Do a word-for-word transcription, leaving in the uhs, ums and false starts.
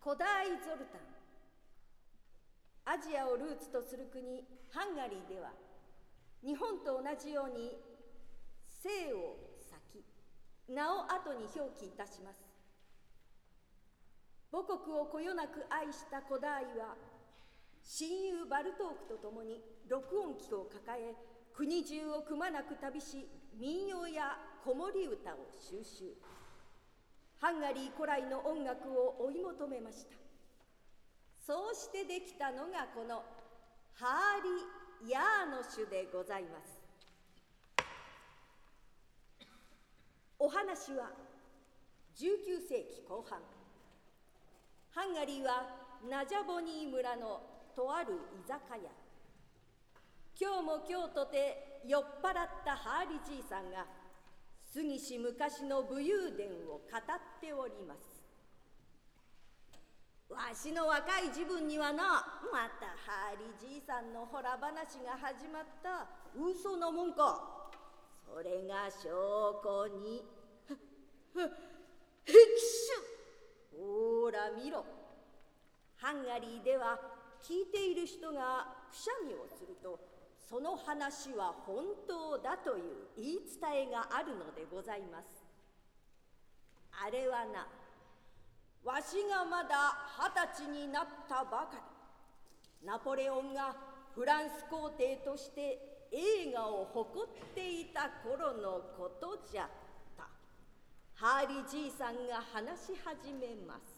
古代ゾルタン。アジアをルーツとする国ハンガリーでは、日本と同じように生を先、名を後に表記いたします。母国をこよなく愛した古代は、親友バルトークと共に録音機を抱え、国中をくまなく旅し、民謡や子守歌を収集。ハンガリー古来の音楽を追い求めました。そうしてできたのがこのハーリ・ヤーノシュでございます。お話はじゅうきゅうせいきこう半、ハンガリーはナジャボニー村のとある居酒屋。今日も今日とて酔っ払ったハーリじいさんが過ぎし昔の武勇伝を語っております。わしの若い時分にはな、またハーリじいさんのほら話が始まった。嘘のもんか。それが証拠にへきしゅ。ほら見ろ。ハンガリーでは聞いている人がくしゃみをすると、その話は本当だという言い伝えがあるのでございます。あれはな、わしがまだ二十歳になったばかり、ナポレオンがフランス皇帝として栄華を誇っていた頃のことじゃった。ハーリじいさんが話し始めます。